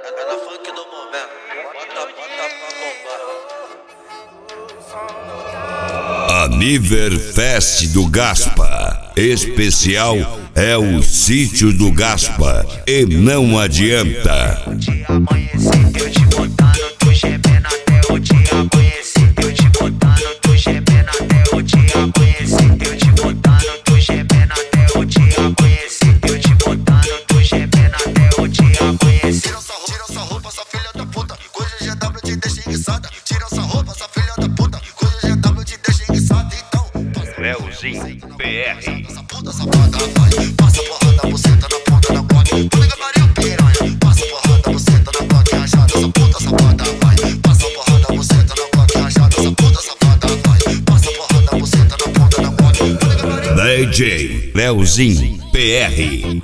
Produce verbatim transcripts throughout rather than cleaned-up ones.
É na funk do momento. Bota, bota pra bombar. Aniverfest do Gaspa. Especial é o sítio do Gaspa. E não adianta. O dia amanhecer, eu te botando, tu gemendo até o dia amanhecer. Eu te botando, tu gemendo até o dia amanhecer. Eu te botando, tu gemendo até o dia amanhecer. Eu te botando, tu gemendo até o dia amanhecer. Tira essa roupa, essa filha da puta. Coisa G W te deixa enguiçada. Tira essa roupa, essa filha da puta. Coisa G W te deixa enguiçada. Então, Leozinho P R. essa puta safada vai. Passa porrada, buceta na ponta da boca. Tu liga Maria piranha. Passa porrada, buceta na boca rachada. Essa puta safada vai. Passa porrada, buceta na boca rachada. Essa puta safada vai. Passa porrada, buceta na ponta da boca. Tu liga Maria D J Leozinho P R.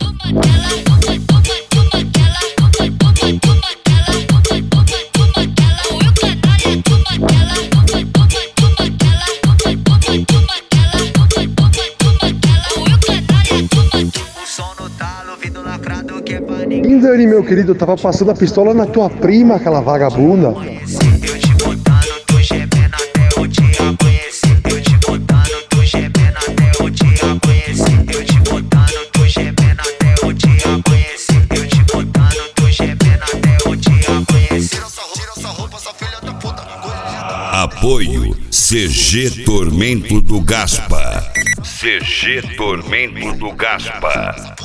O som no talo, vindo lacrado que é pra ninguém. Indani, meu querido, eu tava passando a pistola na tua prima, aquela vagabunda. Eu te botando, tu gemendo até o dia amanhecer. Eu te botando, tu gemendo até o dia amanhecer. Eu te botando, tu gemendo até o dia amanhecer. Eu te botando, tu gemendo até o dia amanhecer. Tira essa roupa, essa filha da puta. Apoio C G Tormento do Gaspa. C G Tormento do Gaspa.